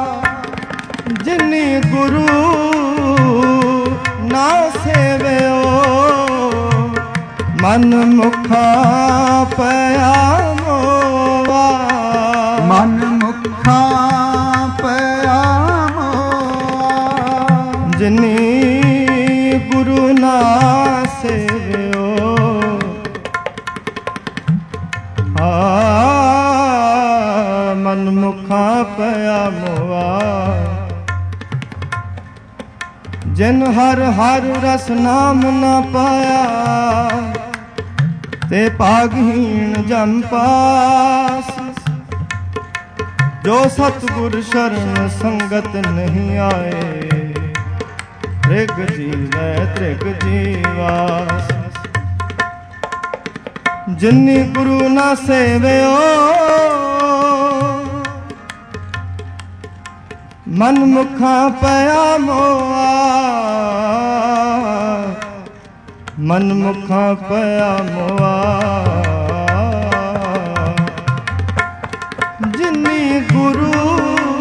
ਜਿਨੀ ਗੁਰੂ ਨਾ ਸੇਵਿਓ ਮਨ ਮੁਖਾ ਪਿਆ ਮੋਆ, ਮਨ ਮੁਖਾ ਪਿਆ ਮੋਆ। ਜਿਨੀ ਗੁਰੂ ਨਾ ਸੇਵਿਓ, ਮਨ ਮੁਖਾ ਪਿਆ ਮੋਆ। ਜਿਨ ਹਰ ਹਰ ਰਸ ਨਾਮ ਨਾ ਪਾਇਆ, ਤੇ ਭਾਗਹੀਣ ਜਮ ਪਾਸ। ਜੋ ਸਤਿਗੁਰ ਸ਼ਰਨ ਸੰਗਤ ਨਹੀਂ ਆਏ, ਤ੍ਰਿਗ ਜੀਵੈ ਤ੍ਰਿਗ ਜੀਵਾਸ। ਜਿਨੀ ਗੁਰੂ ਨਾ ਸੇਵਿਓ, ਮਨ ਮੁਖਾ ਪਿਆ ਮੋਆ, ਮਨ ਮੁਖਾ ਪਿਆ ਮੋਆ। ਜਿਨੀ ਗੁਰੂ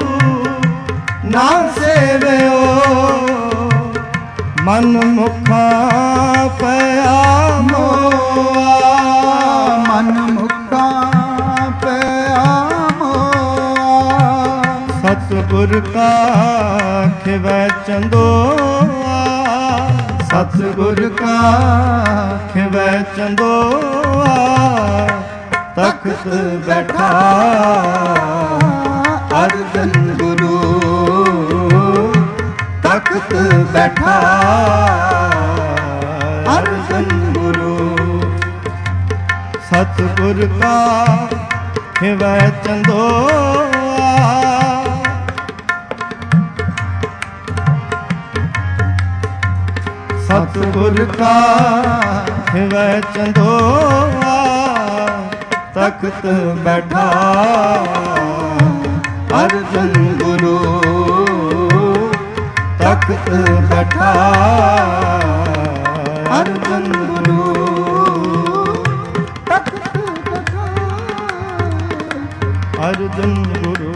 ਨਾ ਸੇਵਿਓ, ਮਨ ਮੁਖਾ ਪਿਆ ਮੋਆ, ਮਨ ਮੁਖਾ ਪਿਆ ਮੋਆ। ਸਤਿਗੁਰ ਕਾ ਖਿਵੈ ਚੰਦੋਆ, ਸਤਿਗੁਰ ਕਾ ਖਿਵੈ ਚੰਦੋਆ। ਤਖਤ ਬੈਠਾ ਅਰਜਨ ਗੁਰੂ, ਤਖਤ ਬੈਠਾ ਅਰਜਨ ਗੁਰੂ। ਸਤਿਗੁਰ ਕਾ ਖਿਵੈ ਚੰਦੋਆ, ਸਤਿਗੁਰ ਕਾ ਖਿਵੈ ਚੰਦੋਆ। ਤਖਤ ਬੈਠਾ ਅਰਜਨ ਗੁਰੂ, ਤਖਤ ਬੈਠਾ ਅਰਜਨ ਗੁਰੂ। ਤਖਤ ਬੈਠਾ ਅਰਜਨ ਗੁਰੂ।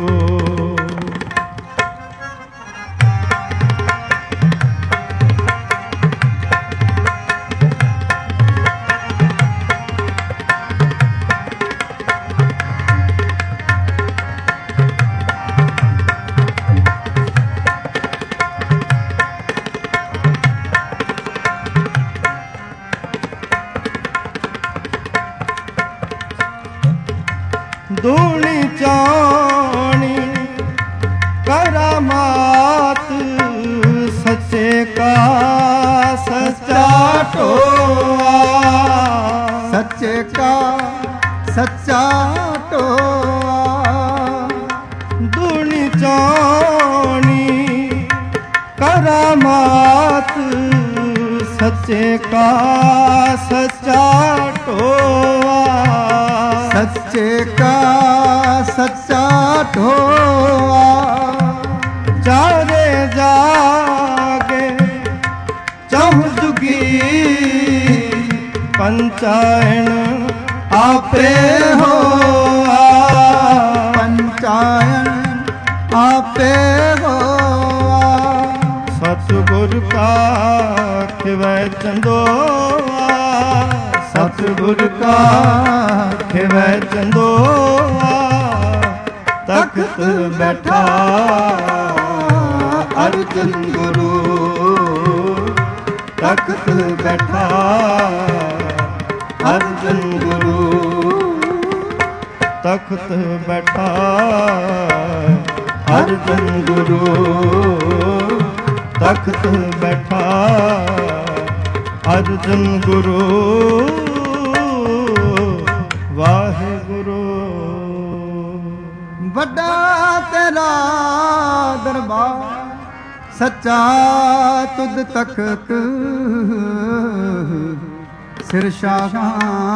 ਦੂਣੀ ਚਾਣੀ ਕਰਾਮਾਤ, ਸੱਚੇ ਕਾ ਸੱਚਾ ਟੋਆ, ਸੱਚੇ ਕਾ ਸੱਚਾ ਟੋਆ। ਦੂਣੀ ਚਾਣੀ ਕਰਾਮਾਤ, ਸੱਚੇ ਕਾ ਸੱਚਾ ਟੋਆ, ਸੱਚੇ ਕਾ ਸੱਚਾ ਢੋਆ। ਚਾਰੇ ਜਾਗੇ ਚਹੁ ਜੁਗੀ, ਪੰਚਾਇਣ ਆਪੇ ਹੋਆ, ਪੰਚਾਇਣ ਆਪੇ ਹੋਆ। ਸਤਿਗੁਰ ਕਾ ਖਿਵੈ ਚੰਦੋਆ, ਸਤਿਗੁਰ ਕਾ ਖਿਵੈ ਚੰਦੋਆ। ਤਖਤ ਬੈਠਾ ਅਰਜਨ ਗੁਰੂ, ਤਖਤ ਬੈਠਾ ਅਰਜਨ ਗੁਰੂ। ਤਖਤ ਬੈਠਾ ਅਰਜਨ ਗੁਰੂ, ਤਖਤ ਬੈਠਾ ਅਰਜਨ ਗੁਰੂ। ਵਾਹਿਗੁਰੂ। ਵੱਡਾ ਤੇਰਾ ਦਰਬਾਰ, ਸੱਚਾ ਤੁਧ ਤਖਤ। ਸਿਰ ਸ਼ਾਹਾਂ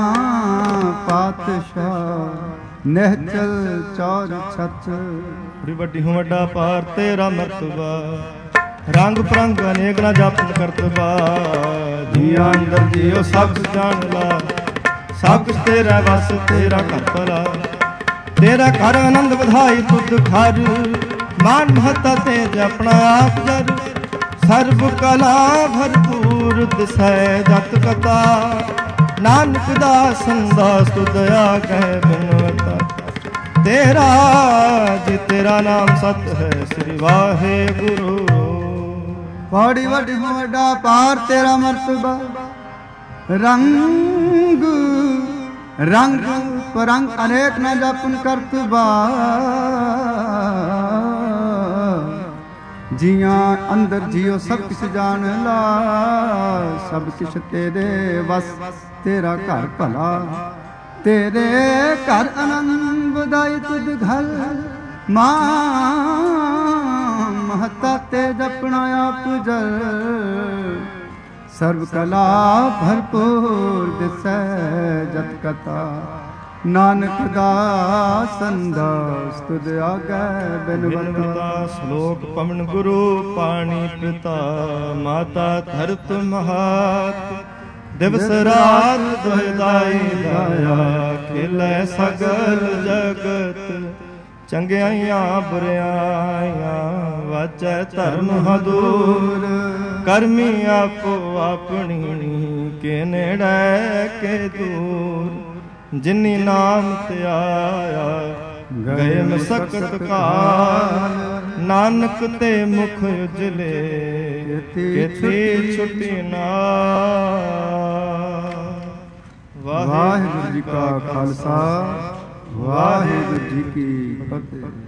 ਪਾਤਸ਼ਾਹ, ਨਿਹਚਲ ਚੌਰ ਛਤ। ਬੜੀ ਵੱਡੀ ਹੂੰ ਵੱਡਾ ਪਾਰ ਤੇਰਾ ਮਰਤਬਾ, ਰੰਗ ਪ੍ਰੰਗ ਅਨੇਕ ਨਾ ਜਾਪਨ ਕਰਤਬਾ। ਜੀਆਂ ਅੰਦਰ ਜੀਓ ਸਭ ਕੁਛ ਜਾਣ ਲਾ, ਸਭ ਕੁਛ ਤੇਰਾ ਵਸ ਤੇਰਾ ਘਰ ਭਲਾ। ਤੇਰਾ ਘਰ ਆਨੰਦ ਵਧਾਈ ਤੁਧ ਘਰ, ਮਾਨ ਮਹਤਾ ਤੇਜ ਆਪਣਾ ਆਪ ਜਰ। ਸਰਬ ਕਲਾ ਭਰਪੂਰ ਦਿਸੈ ਜਤ ਕਤਾ, ਨਾਨਕ ਦਾਸਨ ਦਾਸ ਤੁਧ ਆਗੈ ਬਿਨਵਤਾ ਤੇਰਾ ਜੀ ਤੇਰਾ ਨਾਮ ਸਤ ਹੈ ਸ੍ਰੀ ਵਾਹਿਗੁਰੂ। ਪੌੜੀ ਵੱਡੀ ਵੱਡਾ ਪਾਰ ਤੇਰਾ ਮਰਤਬਾ ਰੰਗ ਰੰਗ ਪਰੰਗ ਅਨੇਕ ਨਾ ਜਪਨ ਕਰਤਬਾ ਜੀਆਂ ਅੰਦਰ ਜਿਉ ਸਭ ਕਿਛ ਜਾਣ ਲਾ ਸਭ ਕਿਛ ਤੇਰੇ ਵਸ ਤੇਰਾ ਘਰ ਭਲਾ ਤੇਰੇ ਘਰ ਆਨੰਦ ਵਧਾਈ ਤੁਧ ਘਰ ਮਾਂ ਮਹਤਾ ਤੇ ਜਪਣਾ ਆਪ ਜਲ ਸਰਬ ਕਲਾ ਭਰਪੂਰ ਦਿਸੈ ਜਤ ਕਥਾ ਨਾਨਕ ਦਾਸਨ ਦਾਸ ਤੁਧ ਆਗੈ ਬਿਨਵਤਾ। ਸ਼ਲੋਕ ਪਵਨ ਗੁਰੂ ਪਾਣੀ ਪਿਤਾ ਮਾਤਾ ਧਰਤ ਮਹਾਤ ਦਿਵਸ ਰਾਤ ਦੁਇਦਾਈ ਦਾਇਆ ਖੇਲੇ ਸਗਲ ਜਗਤ ਚੰਗਿਆਈਆਂ ਬੁਰਿਆਈਆਂ ਵਾਚੈ ਧਰਮ ਹਦੂਰ ਕਰਮੀ ਆਪੋ ਆਪਣੀ ਕੇ ਨੇੜੇ ਕੇ ਦੂਰ ਜਿਨੀ ਨਾਮ ਧਿਆਇਆ ਗਏ ਮਸਕਤ ਕਾਲ ਨਾਨਕ ਤੇ ਮੁਖ ਉਜਲੇ ਕਿਤੇ ਛੁਟੀ ਨਾ। ਵਾਹਿਗੁਰੂ ਜੀ ਕਾ ਖਾਲਸਾ ਵਾਹਿਗੁਰੂ ਜੀ ਕੀ ਫਤਿਹ।